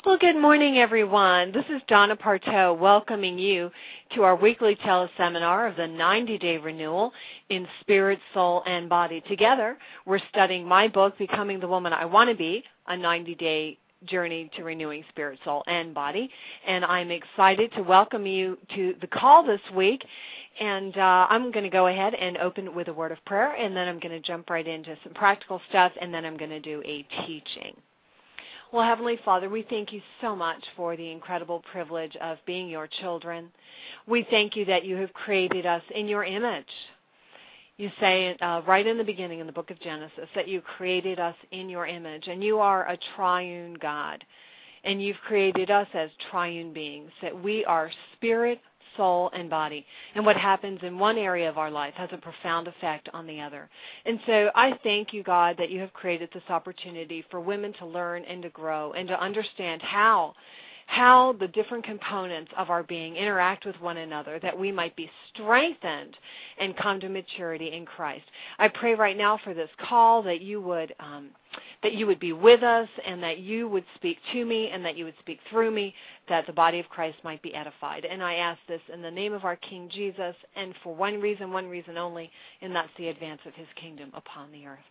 Well, good morning, everyone. This is Donna Parteau welcoming you to our weekly teleseminar of the 90-Day Renewal in Spirit, Soul, and Body. Together, we're studying my book, Becoming the Woman I Want to Be, a 90-day journey to renewing spirit, soul, and body. And I'm excited to welcome you to the call this week. And I'm going to go ahead and open with a word of prayer, and then I'm going to jump right into some practical stuff, and then I'm going to do a teaching. Well, Heavenly Father, we thank you so much for the incredible privilege of being your children. We thank you that you have created us in your image. You say right in the beginning in the book of Genesis that you created us in your image, and you are a triune God. And you've created us as triune beings, that we are spirit, soul, and body. And what happens in one area of our life has a profound effect on the other. And so I thank you, God, that you have created this opportunity for women to learn and to grow and to understand how the different components of our being interact with one another, that we might be strengthened and come to maturity in Christ. I pray right now for this call that you would be with us, and that you would speak to me, and that you would speak through me, that the body of Christ might be edified. And I ask this in the name of our King Jesus, and for one reason only, and that's the advance of his kingdom upon the earth.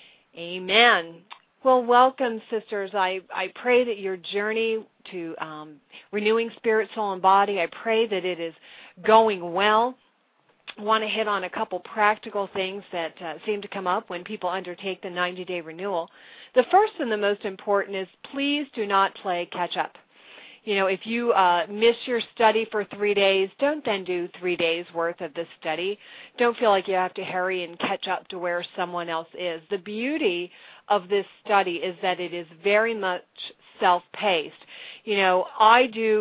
Amen. Well, welcome, sisters. I pray that your journey to renewing spirit, soul, and body, I pray that it is going well. I want to hit on a couple practical things that seem to come up when people undertake the 90-day renewal. The first and the most important is please do not play catch-up. You know, if you miss your study for 3 days, don't then do 3 days worth of the study. Don't feel like you have to hurry and catch up to where someone else is. The beauty of this study is that it is very much self-paced. You know, I do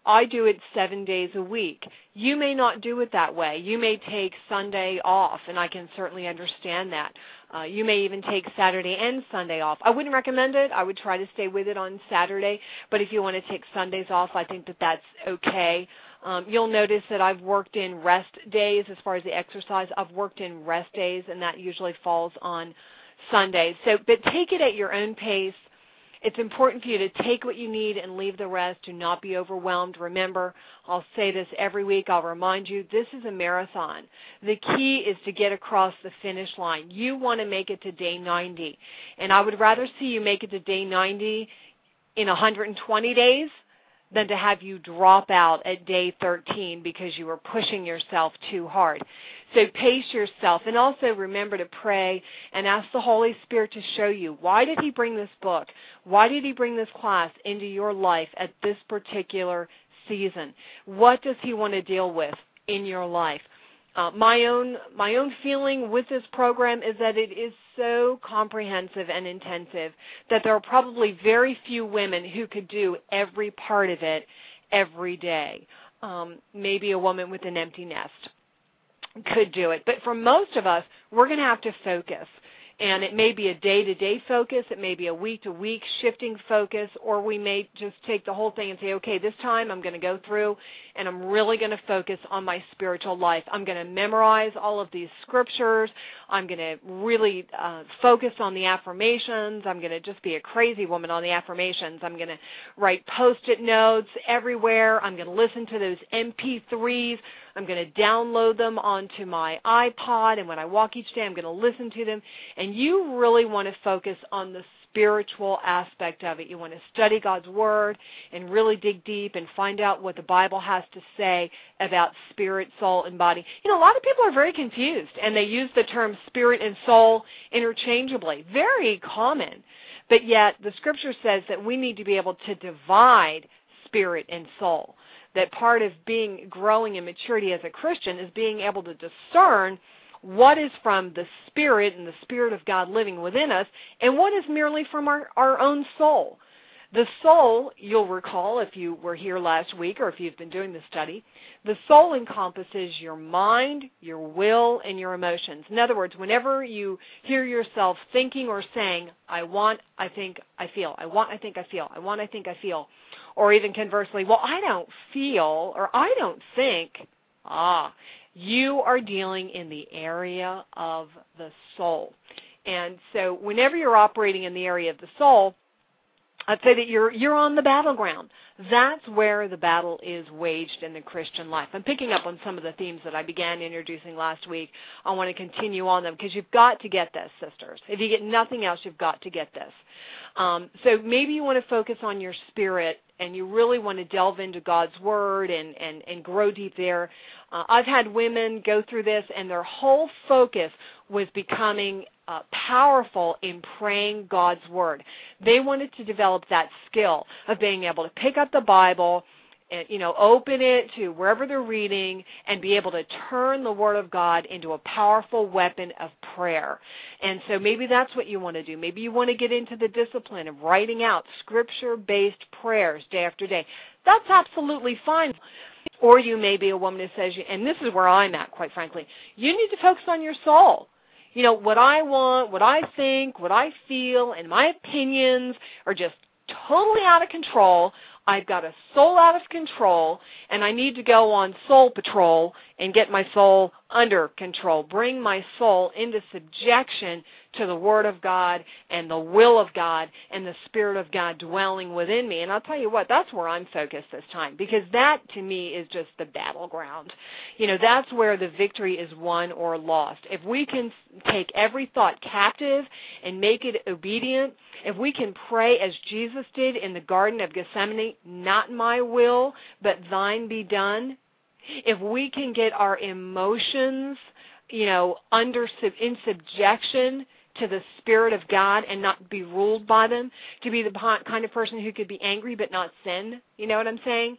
it 7 days a week. You may not do it that way. You may take Sunday off, and I can certainly understand that. You may even take Saturday and Sunday off. I wouldn't recommend it. I would try to stay with it on Saturday, but if you want to take Sundays off, I think that that's okay. You'll notice that I've worked in rest days as far as the exercise. I've worked in rest days, and that usually falls on Sundays. But take it at your own pace. It's important for you to take what you need and leave the rest. Do not be overwhelmed. Remember, I'll say this every week. I'll remind you, this is a marathon. The key is to get across the finish line. You want to make it to day 90. And I would rather see you make it to day 90 in 120 days than to have you drop out at day 13 because you were pushing yourself too hard. So pace yourself, and also remember to pray and ask the Holy Spirit to show you, why did he bring this book? Why did he bring this class into your life at this particular season? What does he want to deal with in your life? My own feeling with this program is that it is so comprehensive and intensive that there are probably very few women who could do every part of it every day. Maybe a woman with an empty nest could do it. But for most of us, we're going to have to focus. And it may be a day-to-day focus, it may be a week-to-week shifting focus, or we may just take the whole thing and say, okay, this time I'm going to go through and I'm really going to focus on my spiritual life. I'm going to memorize all of these scriptures. I'm going to really focus on the affirmations. I'm going to just be a crazy woman on the affirmations. I'm going to write Post-it notes everywhere. I'm going to listen to those MP3s. I'm going to download them onto my iPod, and when I walk each day, I'm going to listen to them. And you really want to focus on the spiritual aspect of it. You want to study God's Word and really dig deep and find out what the Bible has to say about spirit, soul, and body. You know, a lot of people are very confused, and they use the term spirit and soul interchangeably. Very common. But yet, the Scripture says that we need to be able to divide spirit and soul. That part of growing in maturity as a Christian is being able to discern what is from the Spirit and the Spirit of God living within us, and what is merely from our own soul. The soul, you'll recall if you were here last week or if you've been doing the study, the soul encompasses your mind, your will, and your emotions. In other words, whenever you hear yourself thinking or saying, I want, I think, I feel, I want, I think, I feel, I want, I think, I feel, or even conversely, well, I don't feel or I don't think, you are dealing in the area of the soul. And so whenever you're operating in the area of the soul, I'd say that you're on the battleground. That's where the battle is waged in the Christian life. I'm picking up on some of the themes that I began introducing last week. I want to continue on them because you've got to get this, sisters. If you get nothing else, you've got to get this. So maybe you want to focus on your spirit and you really want to delve into God's Word and grow deep there. I've had women go through this, and their whole focus was becoming powerful in praying God's Word. They wanted to develop that skill of being able to pick up the Bible and, open it to wherever they're reading and be able to turn the Word of God into a powerful weapon of prayer. And so maybe that's what you want to do. Maybe you want to get into the discipline of writing out Scripture-based prayers day after day. That's absolutely fine. Or you may be a woman who says, and this is where I'm at, quite frankly, you need to focus on your soul. What I want, what I think, what I feel, and my opinions are just totally out of control. I've got a soul out of control, and I need to go on soul patrol and get my soul under control, bring my soul into subjection to the Word of God and the will of God and the Spirit of God dwelling within me. And I'll tell you what, that's where I'm focused this time, because that, to me, is just the battleground. That's where the victory is won or lost. If we can take every thought captive and make it obedient, if we can pray as Jesus did in the Garden of Gethsemane, not my will, but thine be done, if we can get our emotions, in subjection to the Spirit of God and not be ruled by them, to be the kind of person who could be angry but not sin, you know what I'm saying?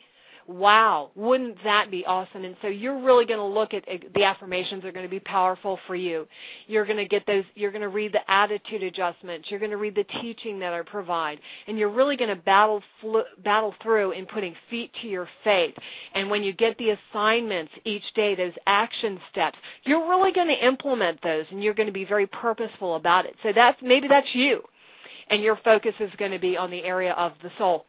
Wow, wouldn't that be awesome? And so you're really going to look at the affirmations are going to be powerful for you. You're going to get those, you're going to read the attitude adjustments, you're going to read the teaching that I provide, and you're really going to battle through in putting feet to your faith. And when you get the assignments each day, those action steps, you're really going to implement those, and you're going to be very purposeful about it. So maybe that's you, and your focus is going to be on the area of the soul.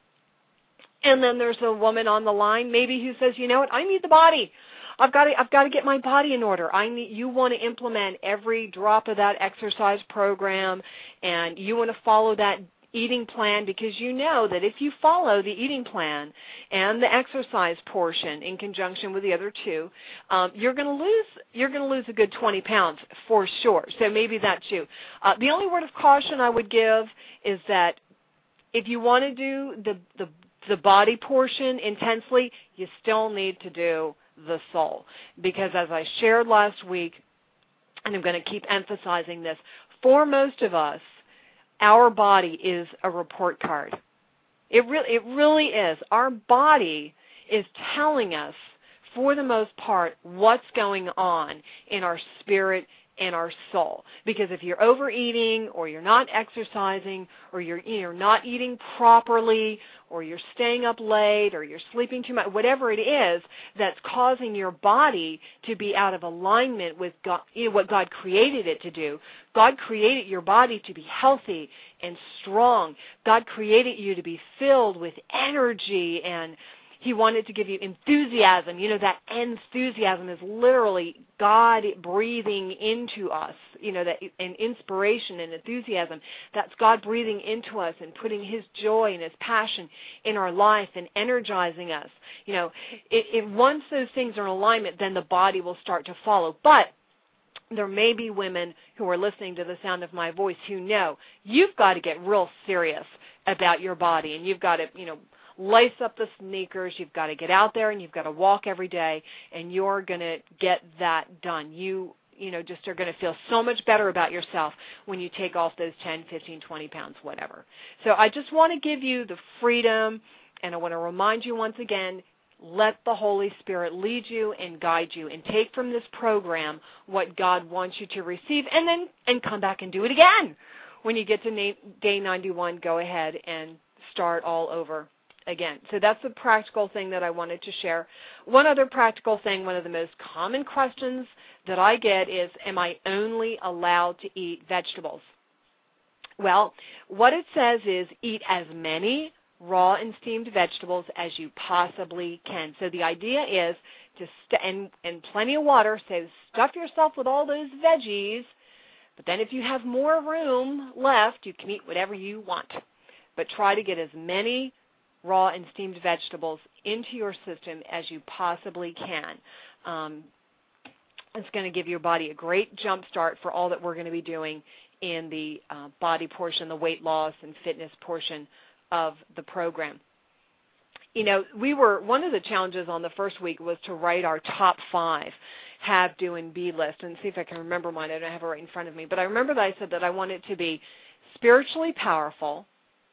And then there's a woman on the line maybe who says, you know what, I need the body. I've got to get my body in order. You want to implement every drop of that exercise program, and you want to follow that eating plan, because you know that if you follow the eating plan and the exercise portion in conjunction with the other two, you're going to lose a good 20 pounds for sure. So maybe that's you. The only word of caution I would give is that if you want to do the body portion intensely, you still need to do the soul. Because as I shared last week, and I'm going to keep emphasizing this, for most of us, our body is a report card. It really is. Our body is telling us, for the most part, what's going on in our spirit and our soul. Because if you're overeating, or you're not exercising, or you're not eating properly, or you're staying up late, or you're sleeping too much, whatever it is that's causing your body to be out of alignment with God, what God created it to do. God created your body to be healthy and strong. God created you to be filled with energy, and He wanted to give you enthusiasm. That enthusiasm is literally God breathing into us. And inspiration and enthusiasm, that's God breathing into us and putting His joy and His passion in our life and energizing us. If once those things are in alignment, then the body will start to follow. But there may be women who are listening to the sound of my voice who know you've got to get real serious about your body, and you've got to, lace up the sneakers, you've got to get out there, and you've got to walk every day, and you're going to get that done. You just are going to feel so much better about yourself when you take off those 10, 15, 20 pounds, whatever. So I just want to give you the freedom, and I want to remind you once again, let the Holy Spirit lead you and guide you, and take from this program what God wants you to receive, and come back and do it again. When you get to day 91, go ahead and start all over again. So that's a practical thing that I wanted to share. One other practical thing, one of the most common questions that I get is, am I only allowed to eat vegetables? Well, what it says is eat as many raw and steamed vegetables as you possibly can. So the idea is to and plenty of water, so stuff yourself with all those veggies, but then if you have more room left, you can eat whatever you want. but try to get as many raw and steamed vegetables into your system as you possibly can. It's going to give your body a great jump start for all that we're going to be doing in the body portion, the weight loss and fitness portion of the program. You know, one of the challenges on the first week was to write our top 5 have, do, and be list, and see if I can remember mine. I don't have it right in front of me, but I remember that I said that I want it to be spiritually powerful,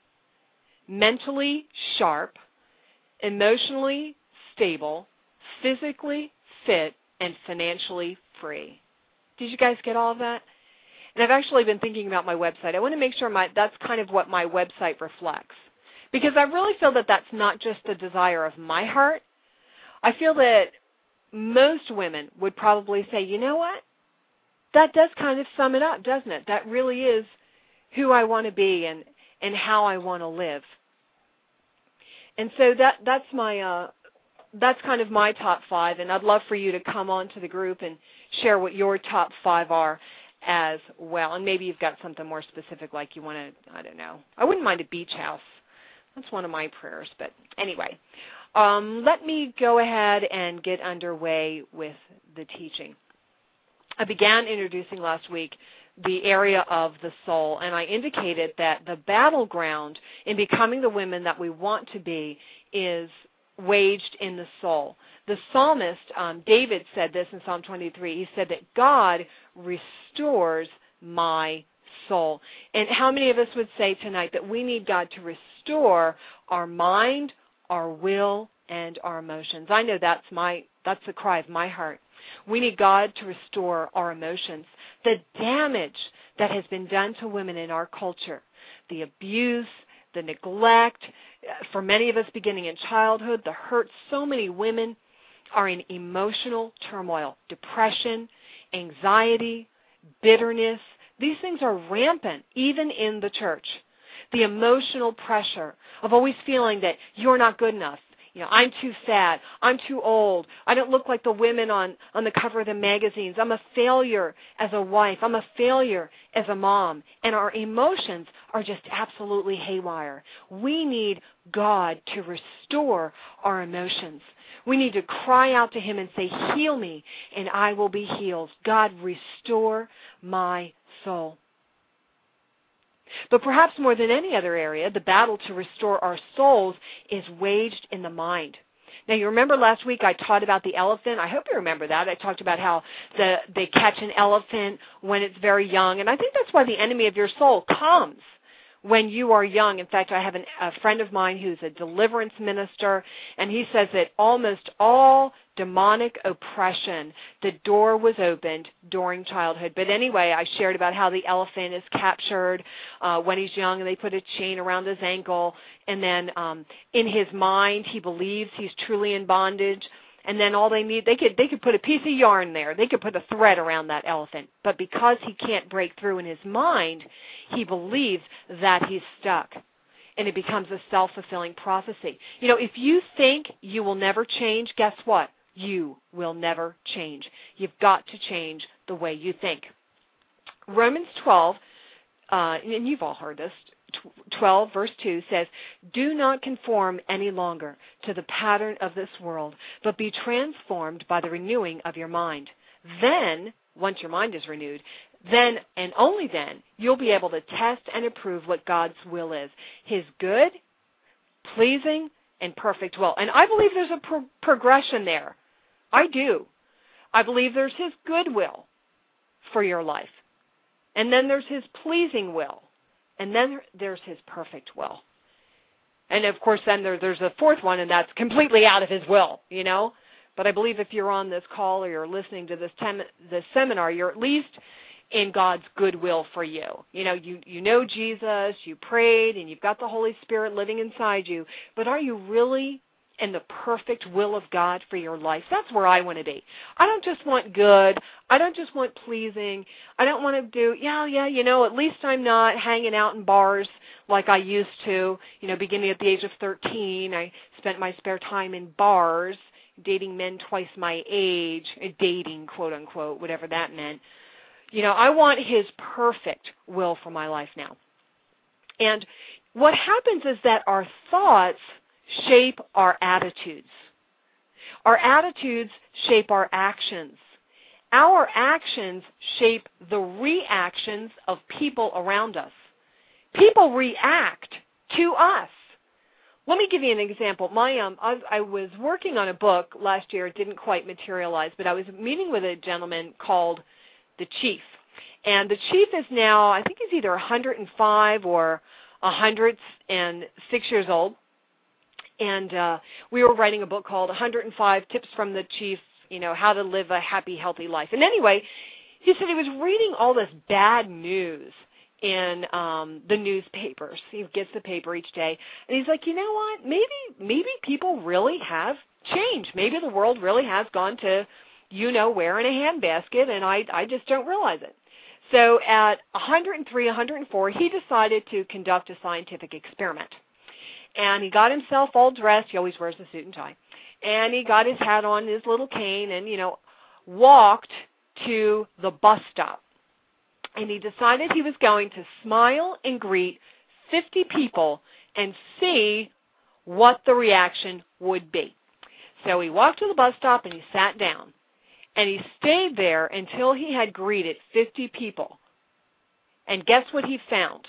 mentally sharp, emotionally stable, physically fit, and financially free. Did you guys get all of that? And I've actually been thinking about my website. I want to make sure that's kind of what my website reflects. Because I really feel that that's not just the desire of my heart. I feel that most women would probably say, you know what? That does kind of sum it up, doesn't it? That really is who I want to be and how I want to live. And so that's kind of my top 5, and I'd love for you to come on to the group and share what your top 5 are as well. And maybe you've got something more specific, like you want to, I don't know. I wouldn't mind a beach house. That's one of my prayers. But anyway, let me go ahead and get underway with the teaching. I began introducing last week the area of the soul, and I indicated that the battleground in becoming the women that we want to be is waged in the soul. The psalmist, David, said this in Psalm 23. He said that God restores my soul. And how many of us would say tonight that we need God to restore our mind, our will, and our emotions? I know that's the cry of my heart. We need God to restore our emotions. The damage that has been done to women in our culture, the abuse, the neglect, for many of us beginning in childhood, the hurt. So many women are in emotional turmoil, depression, anxiety, bitterness. These things are rampant, even in the church. The emotional pressure of always feeling that you're not good enough. You know, I'm too fat. I'm too old. I don't look like the women on the cover of the magazines. I'm a failure as a wife. I'm a failure as a mom. And our emotions are just absolutely haywire. We need God to restore our emotions. We need to cry out to Him and say, heal me, and I will be healed. God, restore my soul. But perhaps more than any other area, the battle to restore our souls is waged in the mind. Now, you remember last week I taught about the elephant. I hope you remember that. I talked about how they catch an elephant when it's very young. And I think that's why the enemy of your soul comes when you are young. In fact, I have a friend of mine who's a deliverance minister, and he says that almost all demonic oppression, the door was opened during childhood. But anyway, I shared about how the elephant is captured when he's young, and they put a chain around his ankle, and then in his mind he believes he's truly in bondage. And then all they need, they could put a piece of yarn there. They could put a thread around that elephant. But because he can't break through in his mind, he believes that he's stuck. And it becomes a self-fulfilling prophecy. You know, if you think you will never change, guess what? You will never change. You've got to change the way you think. Romans 12, and you've all heard this, 12 verse 2 says, do not conform any longer to the pattern of this world, but be transformed by the renewing of your mind. Then, once your mind is renewed, then and only then, you'll be able to test and approve what God's will is, His good, pleasing, and perfect will. And I believe there's a progression there. I do. I believe there's His good will for your life. And then there's His pleasing will. And then there's His perfect will. And, of course, then there's a fourth one, and that's completely out of His will, you know. But I believe if you're on this call or you're listening to this seminar, you're at least in God's good will for you. You know, you know Jesus, you prayed, and you've got the Holy Spirit living inside you. But are you really in the perfect will of God for your life? That's where I want to be. I don't just want good. I don't just want pleasing. I don't want to do, you know, at least I'm not hanging out in bars like I used to. You know, beginning at the age of 13, I spent my spare time in bars, dating men twice my age, dating, quote unquote, whatever that meant. You know, I want His perfect will for my life now. And what happens is that our thoughts shape our attitudes. Our attitudes shape our actions. Our actions shape the reactions of people around us. People react to us. Let me give you an example. I was working on a book last year. It didn't quite materialize, but I was meeting with a gentleman called the Chief. And the Chief is now, I think he's either 105 or 106 years old. And we were writing a book called 105 Tips from the Chief, how to live a happy, healthy life. And anyway, he said he was reading all this bad news in the newspapers. He gets the paper each day. And he's like, you know what? Maybe people really have changed. Maybe the world really has gone to where in a handbasket, and I just don't realize it. So at 103, 104, he decided to conduct a scientific experiment. And he got himself all dressed. He always wears a suit and tie. And he got his hat on, his little cane, and, walked to the bus stop. And he decided he was going to smile and greet 50 people and see what the reaction would be. So he walked to the bus stop and he sat down. And he stayed there until he had greeted 50 people. And guess what he found?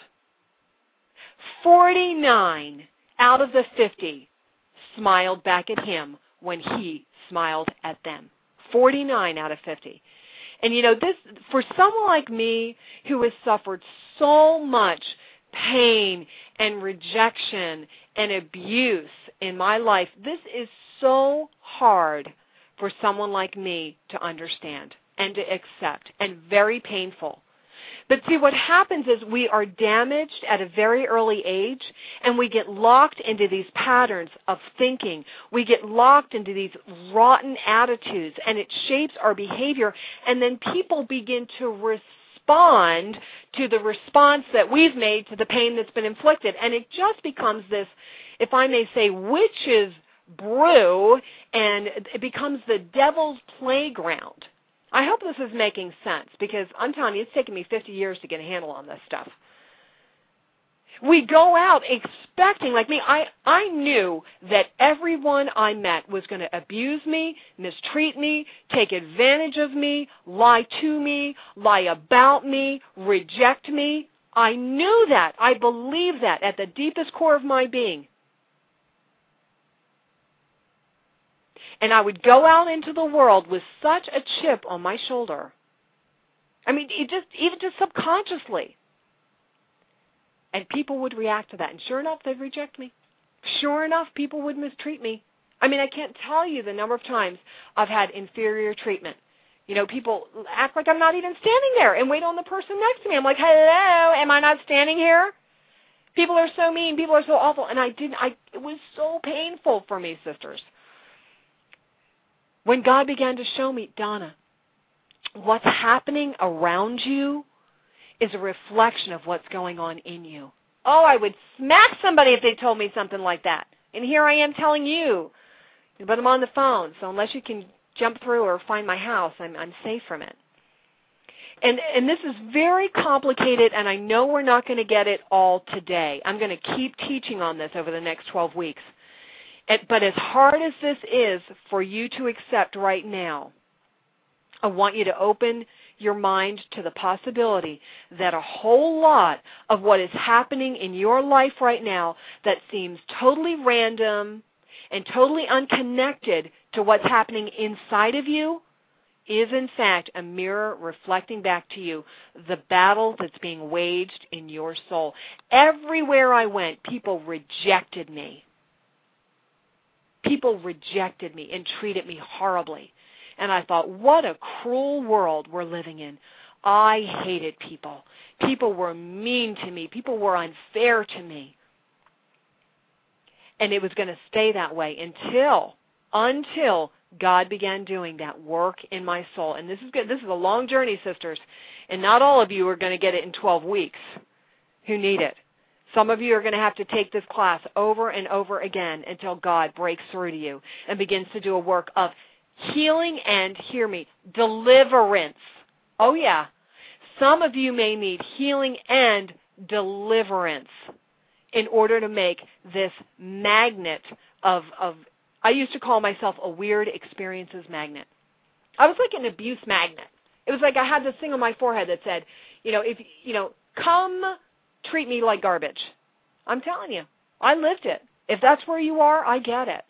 49 out of the 50 smiled back at him when he smiled at them. 49 out of 50. And this, for someone like me who has suffered so much pain and rejection and abuse in my life, this is so hard for someone like me to understand and to accept, and very painful. But see, what happens is we are damaged at a very early age, and we get locked into these patterns of thinking. We get locked into these rotten attitudes, and it shapes our behavior, and then people begin to respond to the response that we've made to the pain that's been inflicted. And it just becomes this, if I may say, witch's brew, and it becomes the devil's playground. I hope this is making sense, because I'm telling you, it's taken me 50 years to get a handle on this stuff. We go out expecting, like me, I knew that everyone I met was going to abuse me, mistreat me, take advantage of me, lie to me, lie about me, reject me. I knew that. I believed that at the deepest core of my being. And I would go out into the world with such a chip on my shoulder. I mean, even just subconsciously. And people would react to that. And sure enough, they'd reject me. Sure enough, people would mistreat me. I mean, I can't tell you the number of times I've had inferior treatment. People act like I'm not even standing there and wait on the person next to me. I'm like, hello, am I not standing here? People are so mean. People are so awful. And it was so painful for me, sisters. When God began to show me, Donna, what's happening around you is a reflection of what's going on in you. Oh, I would smack somebody if they told me something like that. And here I am telling you. But I'm on the phone, so unless you can jump through or find my house, I'm safe from it. And this is very complicated, and I know we're not going to get it all today. I'm going to keep teaching on this over the next 12 weeks. But as hard as this is for you to accept right now, I want you to open your mind to the possibility that a whole lot of what is happening in your life right now that seems totally random and totally unconnected to what's happening inside of you is in fact a mirror reflecting back to you the battle that's being waged in your soul. Everywhere I went, people rejected me. People rejected me and treated me horribly. And I thought, what a cruel world we're living in. I hated people. People were mean to me. People were unfair to me. And it was going to stay that way until God began doing that work in my soul. And this is good. This is a long journey, sisters. And not all of you are going to get it in 12 weeks who need it. Some of you are going to have to take this class over and over again until God breaks through to you and begins to do a work of healing and, hear me, deliverance. Oh, yeah. Some of you may need healing and deliverance in order to make this magnet of I used to call myself a weird experiences magnet. I was like an abuse magnet. It was like I had this thing on my forehead that said, come treat me like garbage. I'm telling you, I lived it. If that's where you are, I get it.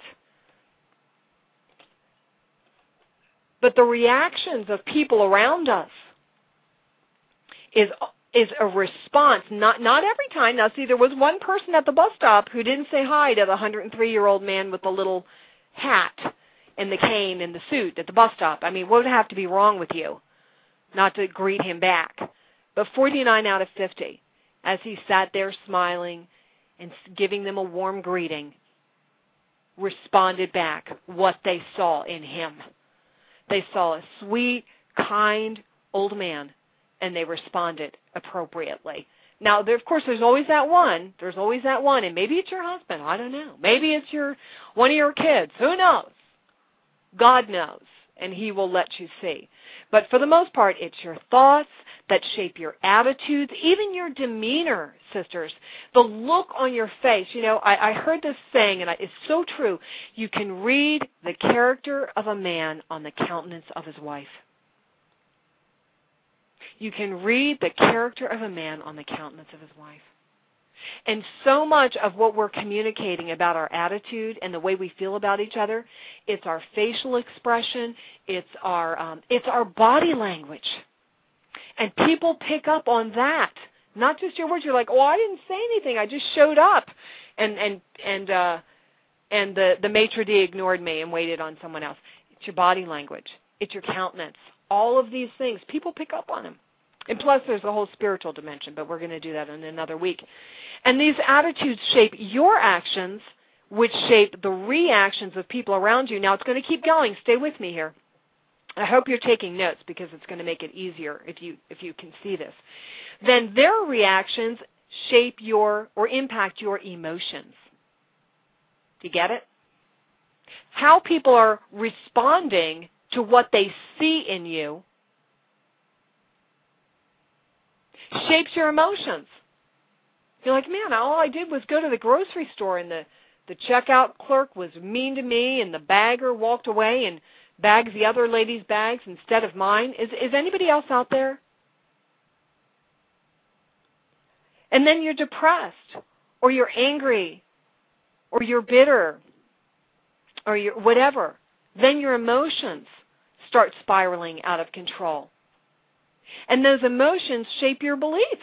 But the reactions of people around us is a response, not every time. Now, see, there was one person at the bus stop who didn't say hi to the 103-year-old man with the little hat and the cane and the suit at the bus stop. I mean, what would have to be wrong with you not to greet him back? But 49 out of 50, as he sat there smiling and giving them a warm greeting, responded back what they saw in him. They saw a sweet, kind old man, and they responded appropriately. Now, of course, there's always that one. And maybe it's your husband. I don't know. Maybe it's one of your kids. Who knows? God knows, and he will let you see. But for the most part, it's your thoughts that shape your attitudes, even your demeanor, sisters. The look on your face. I heard this saying, and it's so true. You can read the character of a man on the countenance of his wife. You can read the character of a man on the countenance of his wife. And so much of what we're communicating about our attitude and the way we feel about each other, it's our facial expression, it's our body language. And people pick up on that. Not just your words. You're like, I didn't say anything. I just showed up. And the maitre d' ignored me and waited on someone else. It's your body language. It's your countenance. All of these things, people pick up on them. And plus, there's the whole spiritual dimension, but we're going to do that in another week. And these attitudes shape your actions, which shape the reactions of people around you. Now, it's going to keep going. Stay with me here. I hope you're taking notes because it's going to make it easier if you can see this. Then their reactions shape or impact your emotions. Do you get it? How people are responding to what they see in you shapes your emotions. You're like, man, all I did was go to the grocery store and the checkout clerk was mean to me and the bagger walked away and bags the other lady's bags instead of mine. Is anybody else out there? And then you're depressed or you're angry or you're bitter or you're whatever. Then your emotions start spiraling out of control. And those emotions shape your beliefs.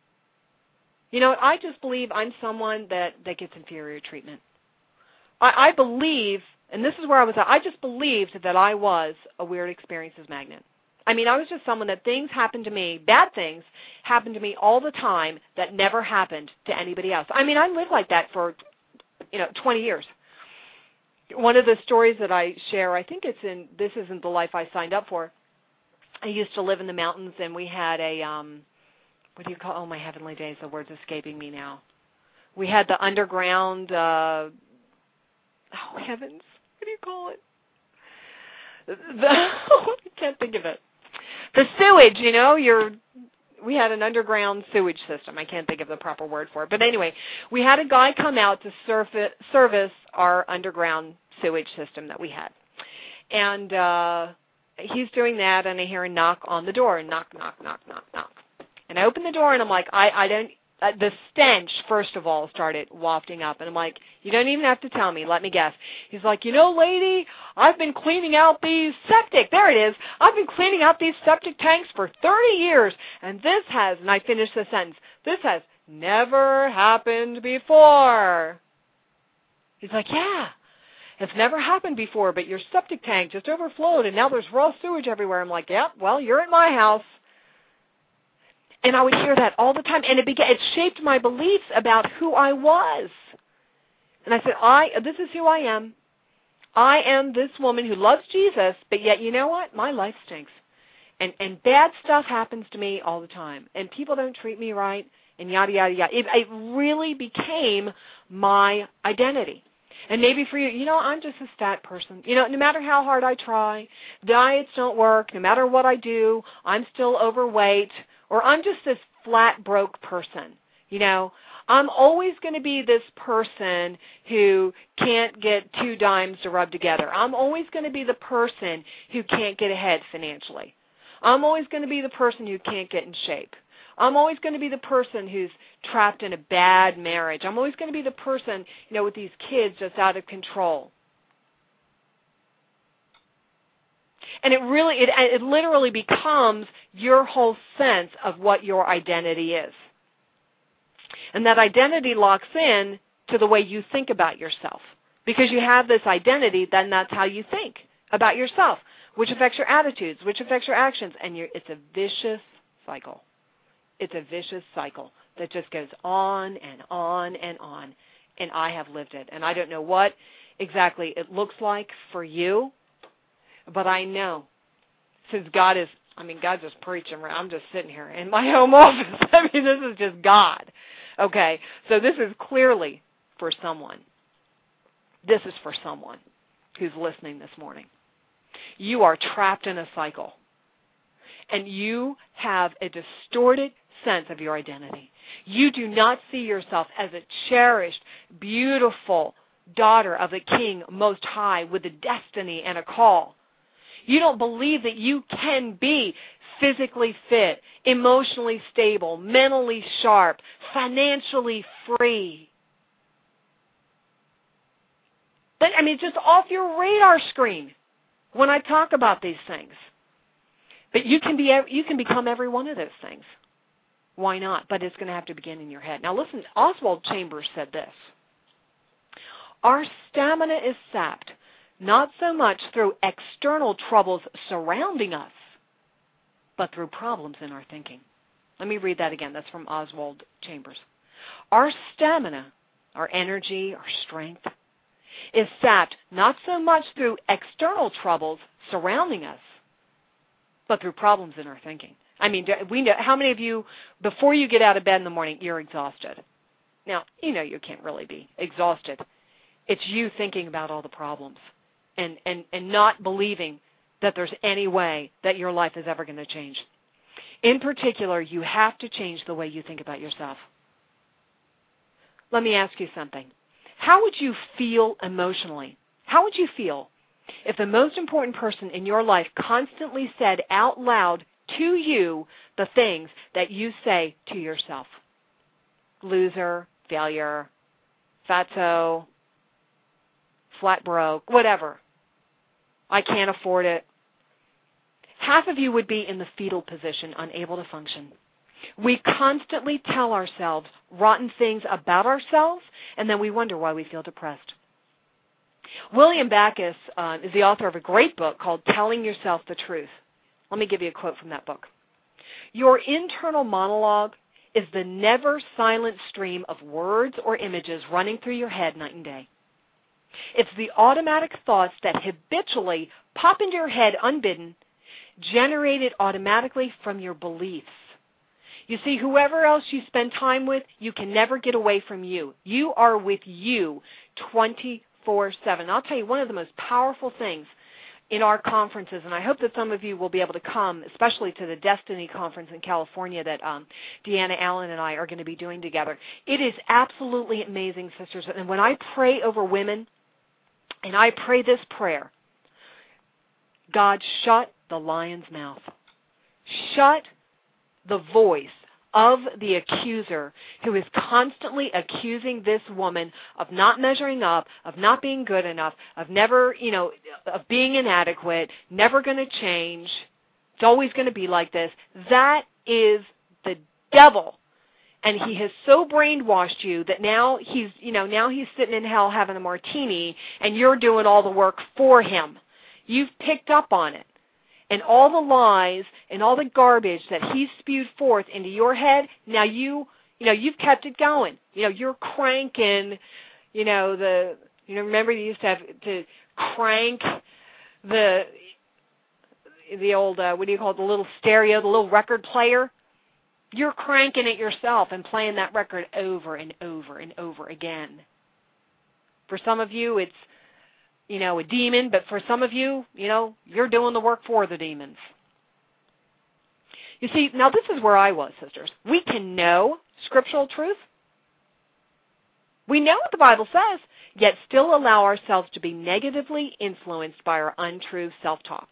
I just believe I'm someone that gets inferior treatment. I believe, and this is where I was at, I just believed that I was a weird experiences magnet. I mean, I was just someone that things happened to me, bad things happened to me all the time that never happened to anybody else. I mean, I lived like that for, 20 years. One of the stories that I share, I think This Isn't the Life I Signed Up For. I used to live in the mountains, and we had oh, my heavenly days, the word's escaping me now. We had the underground, oh, heavens, what do you call it? I can't think of it. The sewage, we had an underground sewage system. I can't think of the proper word for it. But anyway, we had a guy come out to service our underground sewage system that we had. And he's doing that, and I hear a knock on the door. Knock, knock, knock, knock, knock. And I open the door, and I'm like, the stench, first of all, started wafting up. And I'm like, you don't even have to tell me. Let me guess. He's like, lady, I've been cleaning out these septic. There it is. I've been cleaning out these septic tanks for 30 years. And and I finished the sentence, this has never happened before. He's like, yeah. It's never happened before, but your septic tank just overflowed, and now there's raw sewage everywhere. I'm like, yep, well, you're at my house. And I would hear that all the time, and it shaped my beliefs about who I was. And I said, this is who I am. I am this woman who loves Jesus, but yet, you know what? My life stinks. And bad stuff happens to me all the time, and people don't treat me right, and yada, yada, yada. It really became my identity. And maybe for you, I'm just a stat person. No matter how hard I try, diets don't work. No matter what I do, I'm still overweight. Or I'm just this flat broke person. I'm always going to be this person who can't get 2 dimes to rub together. I'm always going to be the person who can't get ahead financially. I'm always going to be the person who can't get in shape. I'm always going to be the person who's trapped in a bad marriage. I'm always going to be the person, with these kids just out of control. And it literally becomes your whole sense of what your identity is. And that identity locks in to the way you think about yourself. Because you have this identity, then that's how you think about yourself, which affects your attitudes, which affects your actions. And it's a vicious cycle. It's a vicious cycle that just goes on and on and on. And I have lived it. And I don't know what exactly it looks like for you, but I know, since God's just preaching. I'm just sitting here in my home office. This is just God. Okay, so this is clearly for someone. This is for someone who's listening this morning. You are trapped in a cycle, and you have a distorted sense of your identity. You do not see yourself as a cherished, beautiful daughter of the King Most High with a destiny and a call. You don't believe that you can be physically fit, emotionally stable, mentally sharp, financially free. But, just off your radar screen when I talk about these things. But you can become every one of those things. Why not? But it's going to have to begin in your head. Now listen, Oswald Chambers said this. Our stamina is sapped, not so much through external troubles surrounding us, but through problems in our thinking. Let me read that again. That's from Oswald Chambers. Our stamina, our energy, our strength, is sapped not so much through external troubles surrounding us, but through problems in our thinking. We know, how many of you, before you get out of bed in the morning, you're exhausted? Now, you can't really be exhausted. It's you thinking about all the problems and not believing that there's any way that your life is ever going to change. In particular, you have to change the way you think about yourself. Let me ask you something. How would you feel emotionally? How would you feel if the most important person in your life constantly said out loud to you the things that you say to yourself? Loser, failure, fatso, flat broke, whatever. I can't afford it. Half of you would be in the fetal position, unable to function. We constantly tell ourselves rotten things about ourselves, and then we wonder why we feel depressed. William Backus is the author of a great book called Telling Yourself the Truth. Let me give you a quote from that book. Your internal monologue is the never silent stream of words or images running through your head night and day. It's the automatic thoughts that habitually pop into your head unbidden, generated automatically from your beliefs. You see, whoever else you spend time with, you can never get away from you. You are with you 24/7. I'll tell you, one of the most powerful things in our conferences, and I hope that some of you will be able to come, especially to the Destiny Conference in California that Deanna Allen and I are going to be doing together. It is absolutely amazing, sisters. And when I pray over women, and I pray this prayer, God, shut the lion's mouth. Shut the voice of the accuser who is constantly accusing this woman of not measuring up, of not being good enough, of never, of being inadequate, never going to change. It's always going to be like this. That is the devil. And he has so brainwashed you that now he's sitting in hell having a martini and you're doing all the work for him. You've picked up on it. And all the lies and all the garbage that he's spewed forth into your head, now you've kept it going. You're cranking, remember you used to have to crank the old, what do you call it, the little stereo, the little record player? You're cranking it yourself and playing that record over and over and over again. For some of you, it's, a demon, but for some of you, you're doing the work for the demons. You see, now this is where I was, sisters. We can know scriptural truth? We know what the Bible says, yet still allow ourselves to be negatively influenced by our untrue self-talk.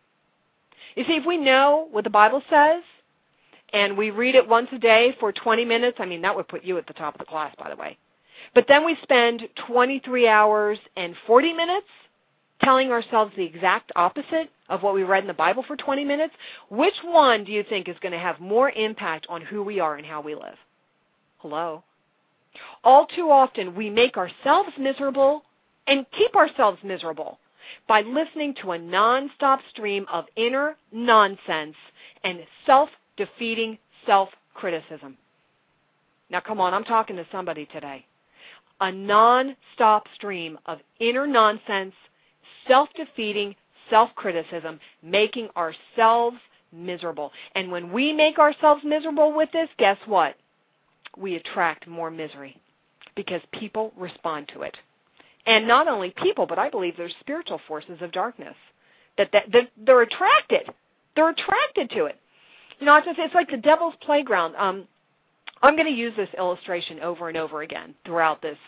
You see, if we know what the Bible says, and we read it once a day for 20 minutes, I mean, that would put you at the top of the class, by the way. But then we spend 23 hours and 40 minutes telling ourselves the exact opposite of what we read in the Bible for 20 minutes, which one do you think is going to have more impact on who we are and how we live? Hello? All too often, we make ourselves miserable and keep ourselves miserable by listening to a nonstop stream of inner nonsense and self-defeating self-criticism. Now, come on, I'm talking to somebody today. A nonstop stream of inner nonsense, self-defeating self-criticism, making ourselves miserable. And when we make ourselves miserable with this, guess what? We attract more misery because people respond to it. And not only people, but I believe there's spiritual forces of darkness that they're attracted. They're attracted to it. You know, it's like the devil's playground. I'm going to use this illustration over and over again throughout this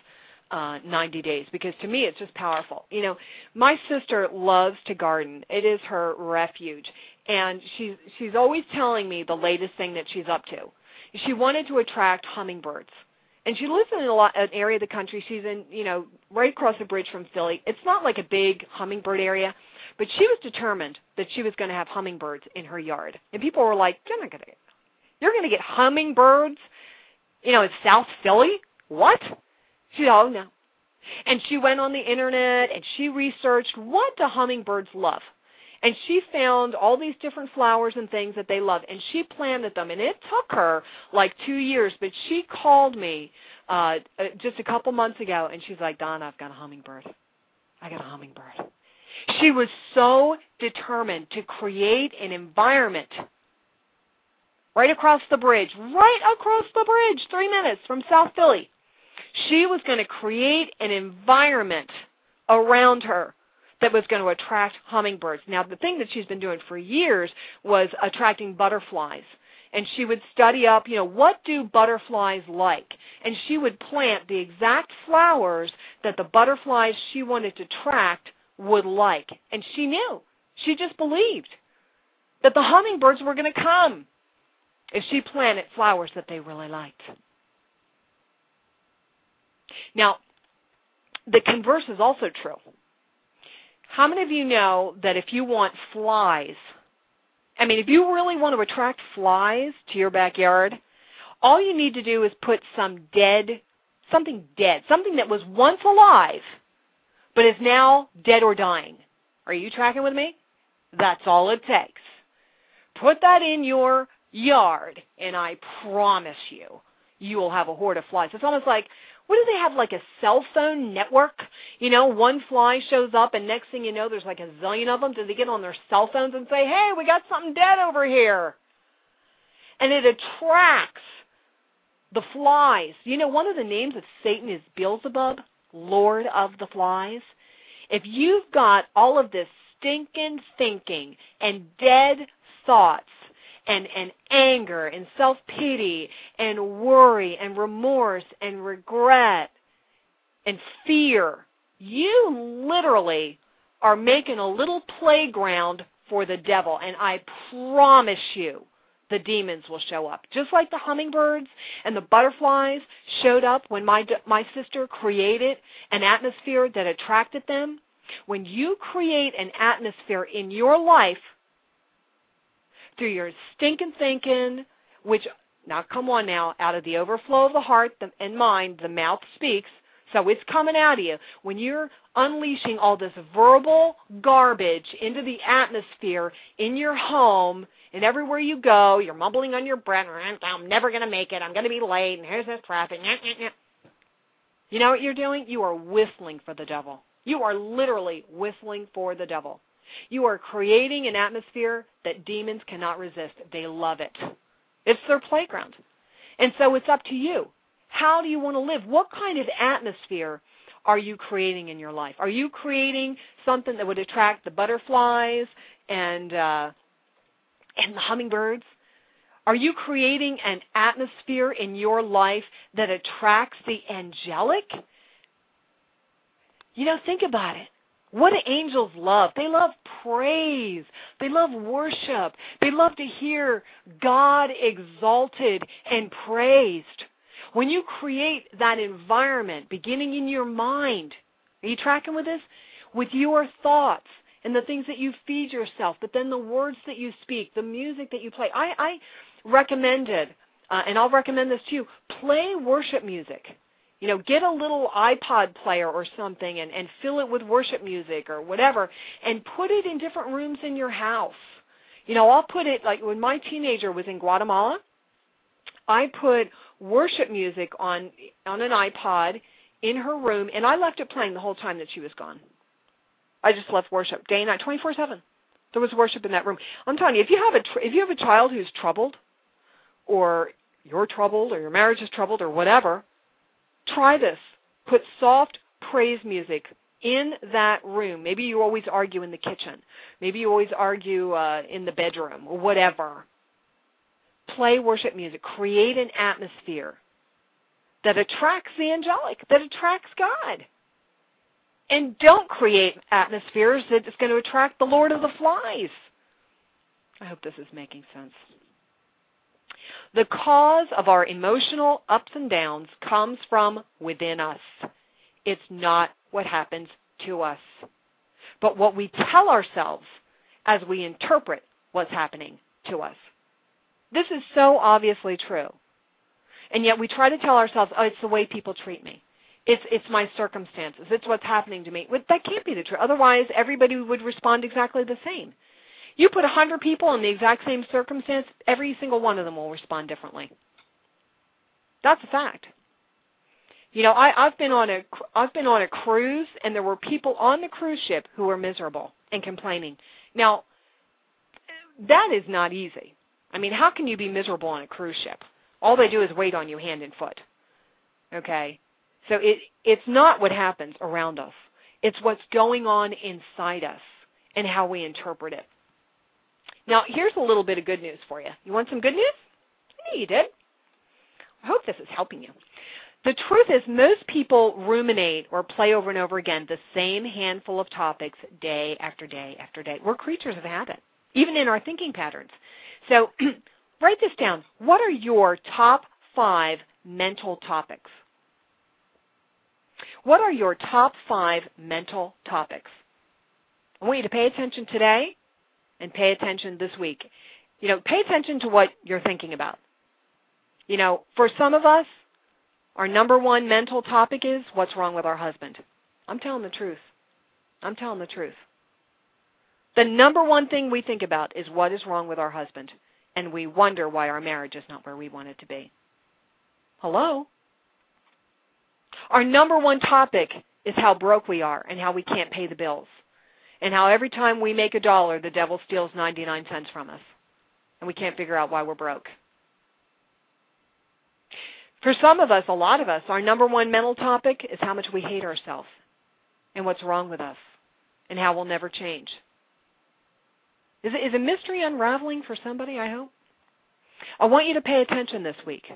90 days because to me it's just powerful. You know, my sister loves to garden. It is her refuge. And she's always telling me the latest thing that she's up to. She wanted to attract hummingbirds. And she lives in an area of the country. She's in, you know, right across the bridge from Philly. It's not like a big hummingbird area, but she was determined that she was going to have hummingbirds in her yard. And people were like, you're going to get hummingbirds, you know, in South Philly? What? She said, oh, no. And she went on the internet and she researched what do hummingbirds love. And she found all these different flowers and things that they love, and she planted them. And it took her like 2 years, but she called me just a couple months ago, and she's like, Donna, I've got a hummingbird. I got a hummingbird. She was so determined to create an environment right across the bridge, 3 minutes from South Philly. She was going to create an environment around her that was going to attract hummingbirds. Now, the thing that she's been doing for years was attracting butterflies. And she would study up, you know, what do butterflies like? And she would plant the exact flowers that the butterflies she wanted to attract would like. And she knew. She just believed that the hummingbirds were going to come if she planted flowers that they really liked. Now, the converse is also true. How many of you know that if you want flies, I mean, if you really want to attract flies to your backyard, all you need to do is put something dead, something that was once alive, but is now dead or dying. Are you tracking with me? That's all it takes. Put that in your yard, and I promise you will have a horde of flies. It's almost like, what do they have, like a cell phone network? You know, one fly shows up, and next thing you know, there's like a zillion of them. Do they get on their cell phones and say, hey, we got something dead over here? And it attracts the flies. You know, one of the names of Satan is Beelzebub, Lord of the Flies. If you've got all of this stinking thinking and dead thoughts, and anger and self-pity and worry and remorse and regret and fear, you literally are making a little playground for the devil. And I promise you the demons will show up. Just like the hummingbirds and the butterflies showed up when my sister created an atmosphere that attracted them. When you create an atmosphere in your life through your stinking thinking, which, now come on now, out of the overflow of the heart and mind, the mouth speaks, so it's coming out of you. When you're unleashing all this verbal garbage into the atmosphere in your home and everywhere you go, you're mumbling on your breath, I'm never going to make it, I'm going to be late, and here's this traffic. You know what you're doing? You are whistling for the devil. You are literally whistling for the devil. You are creating an atmosphere that demons cannot resist. They love it. It's their playground. And so it's up to you. How do you want to live? What kind of atmosphere are you creating in your life? Are you creating something that would attract the butterflies and the hummingbirds? Are you creating an atmosphere in your life that attracts the angelic? Think about it. What do angels love? They love praise. They love worship. They love to hear God exalted and praised. When you create that environment, beginning in your mind, are you tracking with this? With your thoughts and the things that you feed yourself, but then the words that you speak, the music that you play. I recommended, and I'll recommend this to you, play worship music. Get a little iPod player or something and fill it with worship music or whatever and put it in different rooms in your house. I'll put it, like when my teenager was in Guatemala, I put worship music on an iPod in her room, and I left it playing the whole time that she was gone. I just left worship day and night, 24/7. There was worship in that room. I'm telling you, if you have a child who's troubled, or you're troubled, or your marriage is troubled, or whatever, try this. Put soft praise music in that room. Maybe you always argue in the kitchen. Maybe you always argue in the bedroom or whatever. Play worship music. Create an atmosphere that attracts the angelic, that attracts God. And don't create atmospheres that is going to attract the Lord of the Flies. I hope this is making sense. The cause of our emotional ups and downs comes from within us. It's not what happens to us, but what we tell ourselves as we interpret what's happening to us. This is so obviously true. And yet we try to tell ourselves, oh, it's the way people treat me. It's my circumstances. It's what's happening to me. But that can't be the truth. Otherwise, everybody would respond exactly the same. You put 100 people in the exact same circumstance, every single one of them will respond differently. That's a fact. I've been on a cruise, and there were people on the cruise ship who were miserable and complaining. Now, that is not easy. I mean, how can you be miserable on a cruise ship? All they do is wait on you hand and foot. Okay? So it's not what happens around us. It's what's going on inside us and how we interpret it. Now, here's a little bit of good news for you. You want some good news? I know you did. I hope this is helping you. The truth is most people ruminate or play over and over again the same handful of topics day after day after day. We're creatures of habit, even in our thinking patterns. So write this down. What are your top 5 mental topics? What are your top 5 mental topics? I want you to pay attention today and pay attention this week. Pay attention to what you're thinking about. For some of us, our number 1 mental topic is what's wrong with our husband. I'm telling the truth. I'm telling the truth. The number 1 thing we think about is what is wrong with our husband, and we wonder why our marriage is not where we want it to be. Hello? Our number 1 topic is how broke we are and how we can't pay the bills, and how every time we make $1, the devil steals 99 cents from us, and we can't figure out why we're broke. For some of us, a lot of us, our number 1 mental topic is how much we hate ourselves and what's wrong with us and how we'll never change. Is a mystery unraveling for somebody, I hope? I want you to pay attention this week.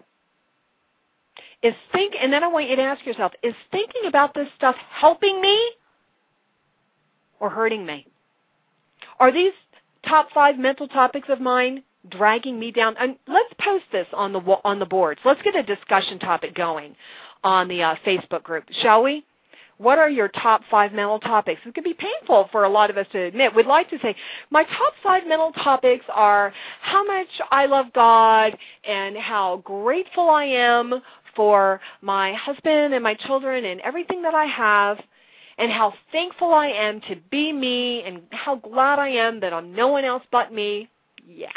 And then I want you to ask yourself, is thinking about this stuff helping me or hurting me? Are these top 5 mental topics of mine dragging me down? And let's post this on the boards. Let's get a discussion topic going on the Facebook group, shall we? What are your top 5 mental topics? It could be painful for a lot of us to admit. We'd like to say, my top 5 mental topics are how much I love God and how grateful I am for my husband and my children and everything that I have, and how thankful I am to be me, and how glad I am that I'm no one else but me. Yeah.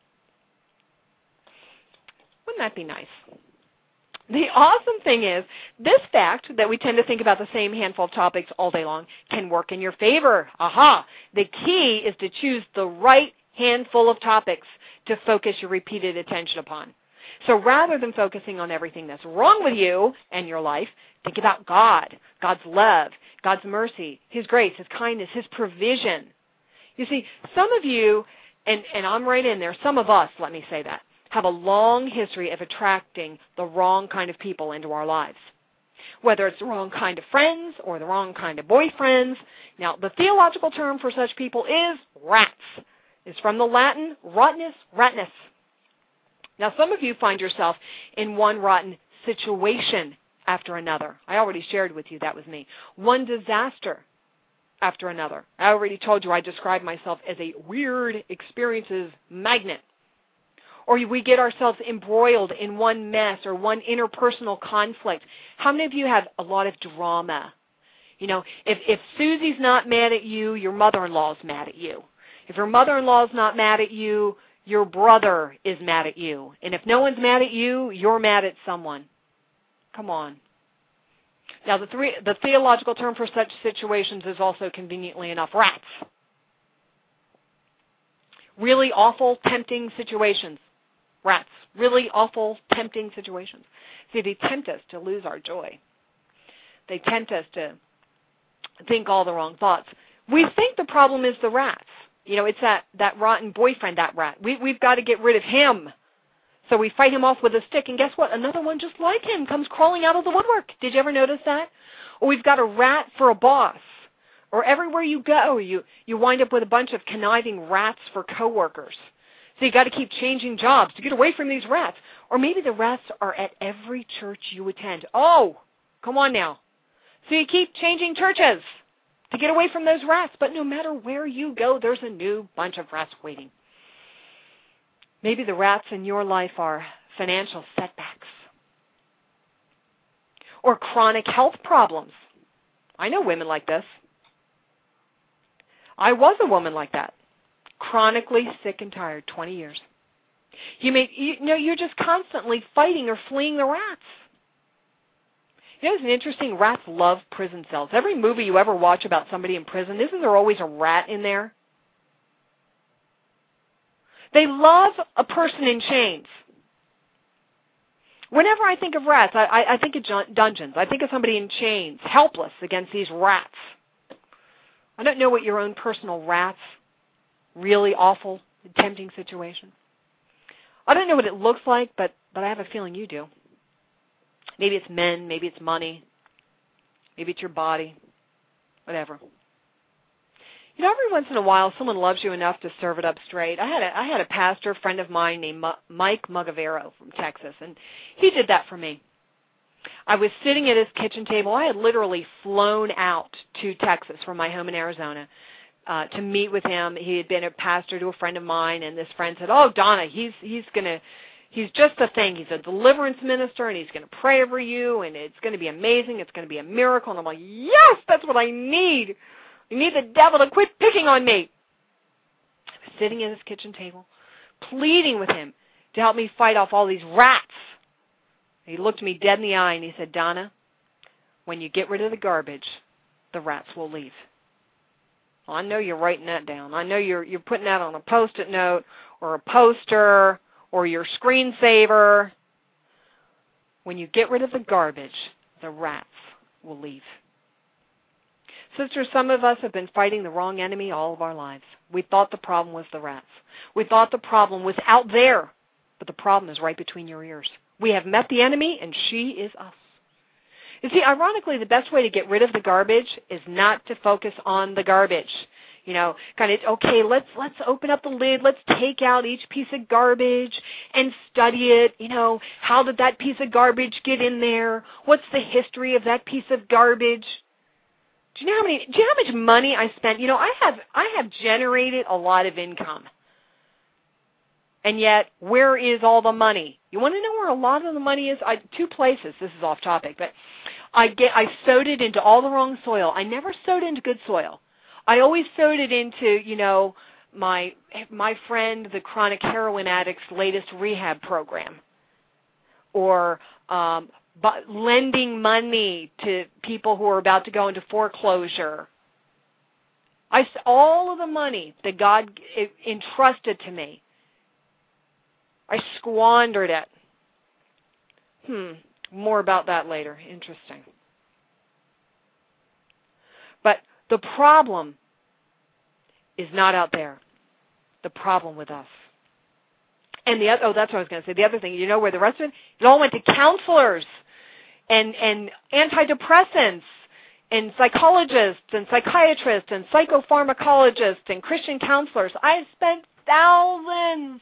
Wouldn't that be nice? The awesome thing is, this fact that we tend to think about the same handful of topics all day long can work in your favor. Aha! The key is to choose the right handful of topics to focus your repeated attention upon. So rather than focusing on everything that's wrong with you and your life, think about God, God's love, God's mercy, His grace, His kindness, His provision. You see, some of you, and I'm right in there, some of us, let me say that, have a long history of attracting the wrong kind of people into our lives. Whether it's the wrong kind of friends or the wrong kind of boyfriends. Now, the theological term for such people is rats. It's from the Latin rottenness, ratness. Now, some of you find yourself in one rotten situation after another. I already shared with you that was me. One disaster after another. I already told you I describe myself as a weird experiences magnet. Or we get ourselves embroiled in one mess or one interpersonal conflict. How many of you have a lot of drama? You know, if Susie's not mad at you, your mother-in-law's mad at you. If your mother-in-law's not mad at you, your brother is mad at you. And if no one's mad at you, you're mad at someone. Come on. Now, the theological term for such situations is also, conveniently enough, rats. Really awful, tempting situations. Rats. Really awful, tempting situations. See, they tempt us to lose our joy. They tempt us to think all the wrong thoughts. We think the problem is the rats. You know, it's that rotten boyfriend, that rat. We've got to get rid of him. So we fight him off with a stick, and guess what? Another one just like him comes crawling out of the woodwork. Did you ever notice that? Or we've got a rat for a boss. Or everywhere you go, you wind up with a bunch of conniving rats for coworkers. So you got to keep changing jobs to get away from these rats. Or maybe the rats are at every church you attend. Oh, come on now. So you keep changing churches to get away from those rats. But no matter where you go, there's a new bunch of rats waiting. Maybe the rats in your life are financial setbacks or chronic health problems. I know women like this. I was a woman like that, chronically sick and tired, 20 years. You're just constantly fighting or fleeing the rats. You know, it's an interesting, rats love prison cells. Every movie you ever watch about somebody in prison, isn't there always a rat in there? They love a person in chains. Whenever I think of rats, I think of dungeons. I think of somebody in chains, helpless against these rats. I don't know what your own personal rats, really awful, tempting situation. I don't know what it looks like, but I have a feeling you do. Maybe it's men, maybe it's money, maybe it's your body, whatever. You know, every once in a while, someone loves you enough to serve it up straight. I had a pastor friend of mine named Mike Mugavero from Texas, and he did that for me. I was sitting at his kitchen table. I had literally flown out to Texas from my home in Arizona to meet with him. He had been a pastor to a friend of mine, and this friend said, "Oh, Donna, he's just the thing. He's a deliverance minister, and he's going to pray over you, and it's going to be amazing. It's going to be a miracle." And I'm like, yes, that's what I need. I need the devil to quit picking on me. I was sitting at his kitchen table, pleading with him to help me fight off all these rats. He looked me dead in the eye, and he said, "Donna, when you get rid of the garbage, the rats will leave." Well, I know you're writing that down. I know you're putting that on a Post-it note or a poster or your screensaver. When you get rid of the garbage, the rats will leave. Sisters, some of us have been fighting the wrong enemy all of our lives. We thought the problem was the rats. We thought the problem was out there, but the problem is right between your ears. We have met the enemy, and she is us. You see, ironically, the best way to get rid of the garbage is not to focus on the garbage. You know, kind of, okay, let's open up the lid. Let's take out each piece of garbage and study it. You know, how did that piece of garbage get in there? What's the history of that piece of garbage? Do you know how much money I spent? You know, I have generated a lot of income. And yet, where is all the money? You want to know where a lot of the money is? Two places. This is off topic, but I sowed it into all the wrong soil. I never sowed into good soil. I always sowed it into, you know, my friend, the chronic heroin addict's latest rehab program, or but lending money to people who are about to go into foreclosure. All of the money that God entrusted to me, I squandered it. More about that later. Interesting. But the problem is not out there. The problem with us. And that's what I was going to say. The other thing, you know where the rest of it all went to counselors and antidepressants and psychologists and psychiatrists and psychopharmacologists and Christian counselors. I spent thousands.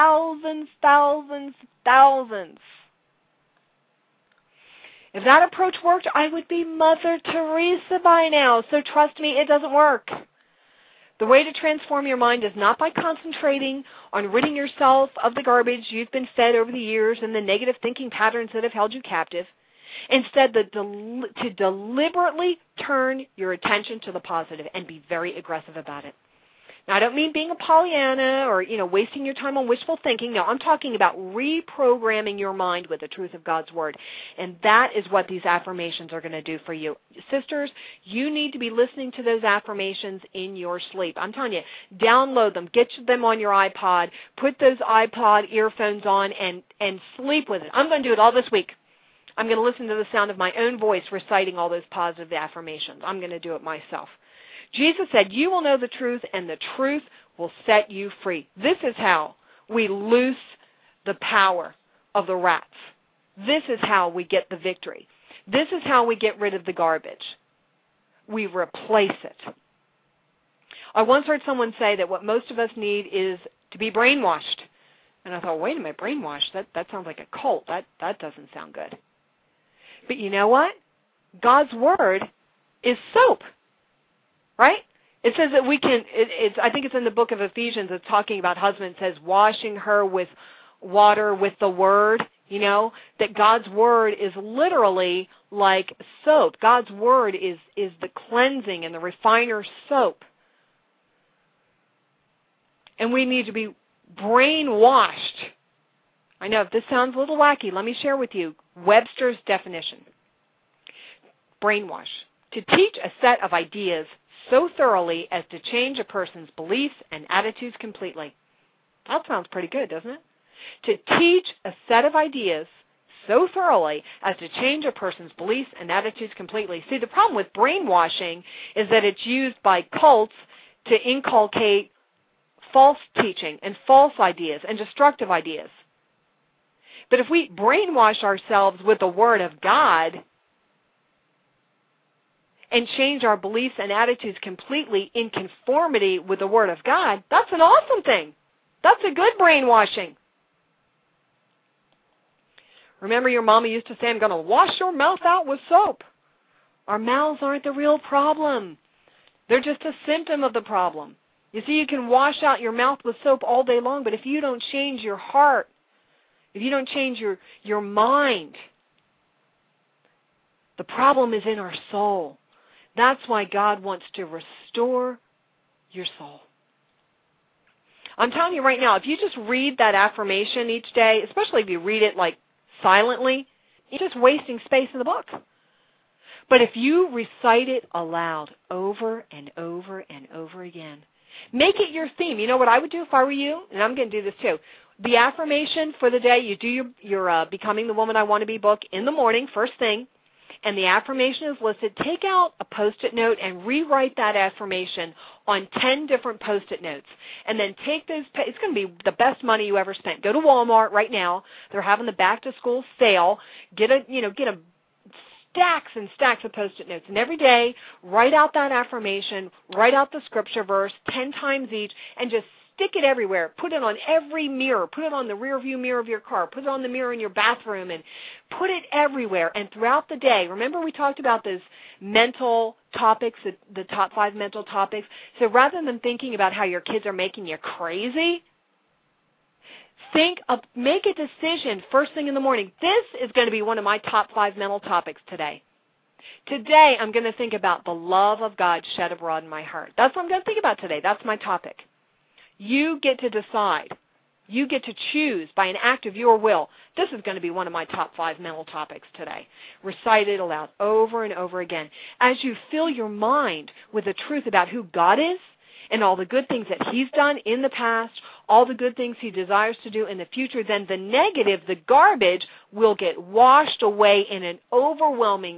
If that approach worked, I would be Mother Teresa by now. So trust me, it doesn't work. The way to transform your mind is not by concentrating on ridding yourself of the garbage you've been fed over the years and the negative thinking patterns that have held you captive. Instead, to deliberately turn your attention to the positive and be very aggressive about it. Now, I don't mean being a Pollyanna or, wasting your time on wishful thinking. No, I'm talking about reprogramming your mind with the truth of God's Word. And that is what these affirmations are going to do for you. Sisters, you need to be listening to those affirmations in your sleep. I'm telling you, download them, get them on your iPod, put those iPod earphones on, and sleep with it. I'm going to do it all this week. I'm going to listen to the sound of my own voice reciting all those positive affirmations. I'm going to do it myself. Jesus said, you will know the truth, and the truth will set you free. This is how we loose the power of the rats. This is how we get the victory. This is how we get rid of the garbage. We replace it. I once heard someone say that what most of us need is to be brainwashed. And I thought, wait a minute, brainwashed? That sounds like a cult. That doesn't sound good. But you know what? God's Word is soap. Right? It says that we can, I think it's in the book of Ephesians, it's talking about husband, says washing her with water with the Word, that God's Word is literally like soap. God's Word is the cleansing and the refiner's soap. And we need to be brainwashed. I know if this sounds a little wacky, let me share with you Webster's definition. Brainwash. To teach a set of ideas so thoroughly as to change a person's beliefs and attitudes completely. That sounds pretty good, doesn't it? To teach a set of ideas so thoroughly as to change a person's beliefs and attitudes completely. See, the problem with brainwashing is that it's used by cults to inculcate false teaching and false ideas and destructive ideas. But if we brainwash ourselves with the Word of God and change our beliefs and attitudes completely in conformity with the Word of God, that's an awesome thing. That's a good brainwashing. Remember your mama used to say, I'm going to wash your mouth out with soap. Our mouths aren't the real problem. They're just a symptom of the problem. You see, you can wash out your mouth with soap all day long, but if you don't change your heart, if you don't change your mind, the problem is in our soul. That's why God wants to restore your soul. I'm telling you right now, if you just read that affirmation each day, especially if you read it like silently, you're just wasting space in the book. But if you recite it aloud over and over and over again, make it your theme. You know what I would do if I were you? And I'm going to do this too. The affirmation for the day, you do your Becoming the Woman I Want to Be book in the morning, first thing. And the affirmation is listed. Take out a Post-it note and rewrite that affirmation on 10 different Post-it notes. And then take those, it's going to be the best money you ever spent. Go to Walmart right now. They're having the back-to-school sale. Get a stacks and stacks of Post-it notes. And every day, write out that affirmation, write out the scripture verse 10 times each, and just stick it everywhere. Put it on every mirror. Put it on the rear view mirror of your car. Put it on the mirror in your bathroom, and put it everywhere. And throughout the day, remember we talked about those mental topics, the top 5 mental topics. So rather than thinking about how your kids are making you crazy, make a decision first thing in the morning. This is going to be one of my top 5 mental topics today. Today, I'm going to think about the love of God shed abroad in my heart. That's what I'm going to think about today. That's my topic. You get to decide. You get to choose by an act of your will. This is going to be one of my top 5 mental topics today. Recite it aloud over and over again. As you fill your mind with the truth about who God is and all the good things that He's done in the past, all the good things He desires to do in the future, then the negative, the garbage, will get washed away in an overwhelming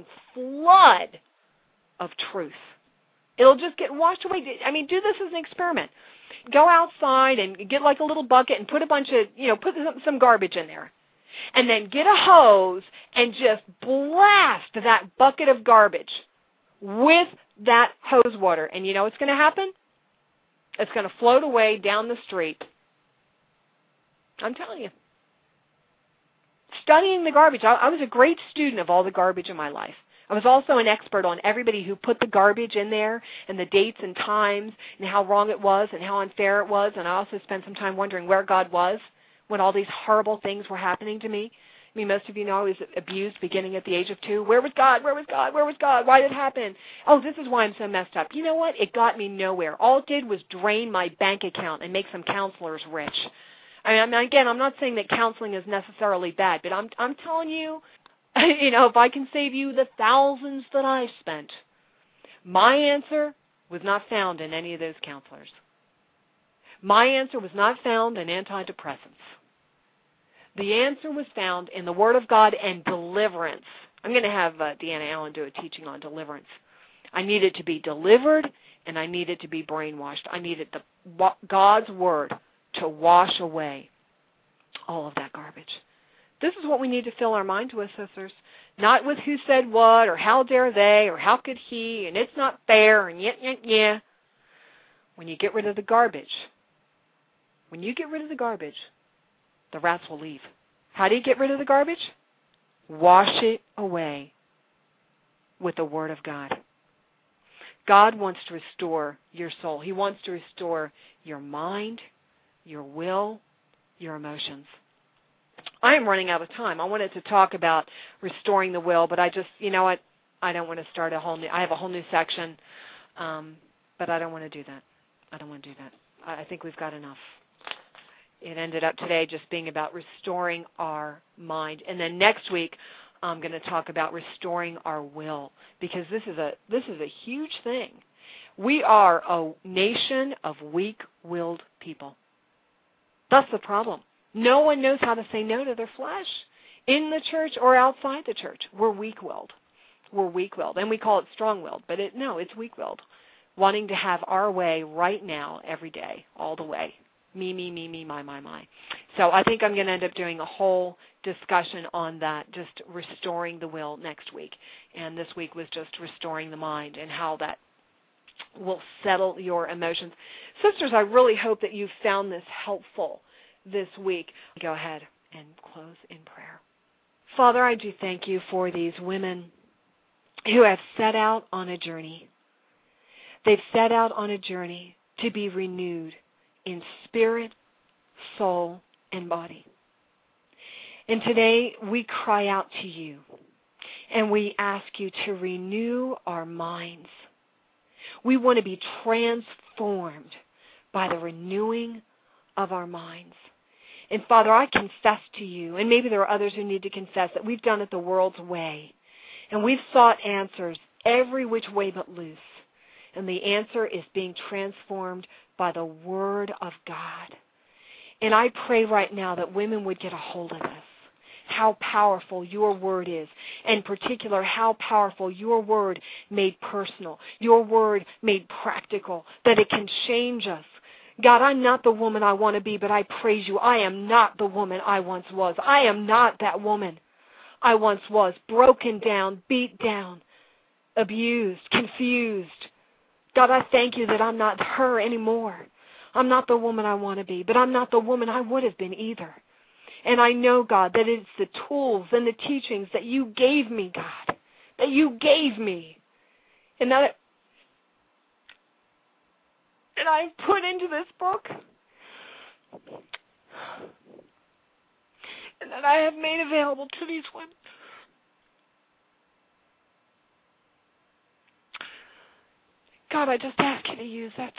flood of truth. It'll just get washed away. I mean, do this as an experiment. Go outside and get like a little bucket and put a bunch of, put some garbage in there. And then get a hose and just blast that bucket of garbage with that hose water. And you know what's going to happen? It's going to float away down the street. I'm telling you. Studying the garbage. I was a great student of all the garbage in my life. I was also an expert on everybody who put the garbage in there and the dates and times and how wrong it was and how unfair it was. And I also spent some time wondering where God was when all these horrible things were happening to me. I mean, most of you know I was abused beginning at the age of 2. Where was God? Where was God? Where was God? Why did it happen? Oh, this is why I'm so messed up. You know what? It got me nowhere. All it did was drain my bank account and make some counselors rich. I mean, again, I'm not saying that counseling is necessarily bad, but I'm telling you, if I can save you the thousands that I've spent, my answer was not found in any of those counselors. My answer was not found in antidepressants. The answer was found in the Word of God and deliverance. I'm going to have Deanna Allen do a teaching on deliverance. I needed to be delivered, and I needed to be brainwashed. I needed God's Word to wash away all of that garbage. This is what we need to fill our mind with, sisters. Not with who said what, or how dare they, or how could he, and it's not fair, and yeah. When you get rid of the garbage, the rats will leave. How do you get rid of the garbage? Wash it away with the Word of God. God wants to restore your soul. He wants to restore your mind, your will, your emotions. I am running out of time. I wanted to talk about restoring the will, but I just, I don't want to start I have a whole new section, but I don't want to do that. I think we've got enough. It ended up today just being about restoring our mind. And then next week, I'm going to talk about restoring our will, because this is a huge thing. We are a nation of weak-willed people. That's the problem. No one knows how to say no to their flesh in the church or outside the church. We're weak-willed. And we call it strong-willed, but it's weak-willed. Wanting to have our way right now, every day, all the way. Me, my. So I think I'm going to end up doing a whole discussion on that, just restoring the will next week. And this week was just restoring the mind and how that will settle your emotions. Sisters, I really hope that you found this helpful this week. Go ahead and close in prayer. Father, I do thank you for these women who have set out on a journey. They've set out on a journey to be renewed in spirit, soul, and body. And today we cry out to you and we ask you to renew our minds. We want to be transformed by the renewing of our minds. And Father, I confess to you, and maybe there are others who need to confess, that we've done it the world's way. And we've sought answers every which way but loose. And the answer is being transformed by the Word of God. And I pray right now that women would get a hold of this, how powerful your Word is, and in particular how powerful your Word made personal, your Word made practical, that it can change us. God, I'm not the woman I want to be, but I praise you. I am not the woman I once was. I am not that woman I once was, broken down, beat down, abused, confused. God, I thank you that I'm not her anymore. I'm not the woman I want to be, but I'm not the woman I would have been either. And I know, God, that it's the tools and the teachings that you gave me, God, that you gave me, and that I've put into this book, and that I have made available to these women. God, I just ask you to use it.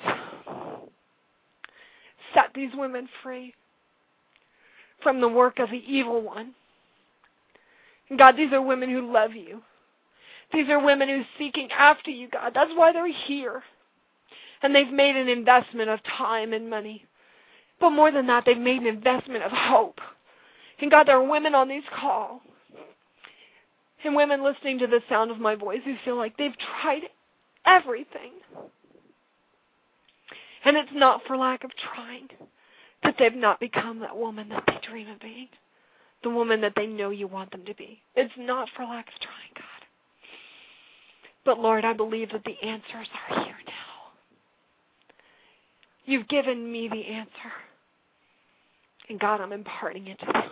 Set these women free from the work of the evil one. And God, these are women who love you. These are women who are seeking after you, God. That's why they're here. And they've made an investment of time and money. But more than that, they've made an investment of hope. And God, there are women on these calls and women listening to the sound of my voice who feel like they've tried everything. And it's not for lack of trying that they've not become that woman that they dream of being, the woman that they know you want them to be. It's not for lack of trying, God. But Lord, I believe that the answers are here now. You've given me the answer. And God, I'm imparting it to them.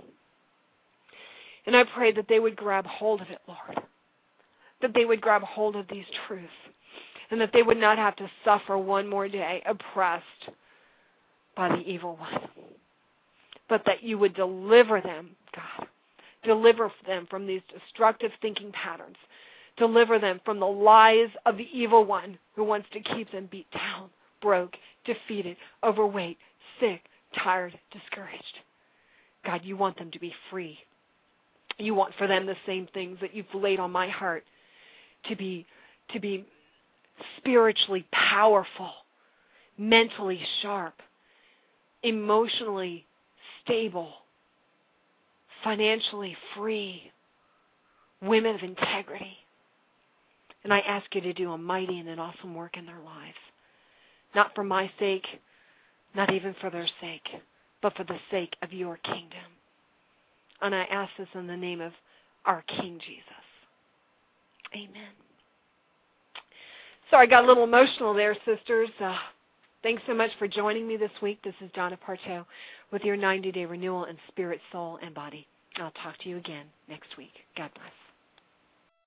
And I pray that they would grab hold of it, Lord. That they would grab hold of these truths. And that they would not have to suffer one more day oppressed by the evil one. But that you would deliver them, God. Deliver them from these destructive thinking patterns. Deliver them from the lies of the evil one who wants to keep them beat down, broke, defeated, overweight, sick, tired, discouraged. God, you want them to be free. You want for them the same things that you've laid on my heart, to be spiritually powerful, mentally sharp, emotionally stable, financially free, women of integrity. And I ask you to do a mighty and an awesome work in their lives. Not for my sake, not even for their sake, but for the sake of your kingdom. And I ask this in the name of our King Jesus. Amen. Sorry, I got a little emotional there, sisters. Thanks so much for joining me this week. This is Donna Parteau with your 90-day renewal in spirit, soul, and body. I'll talk to you again next week. God bless.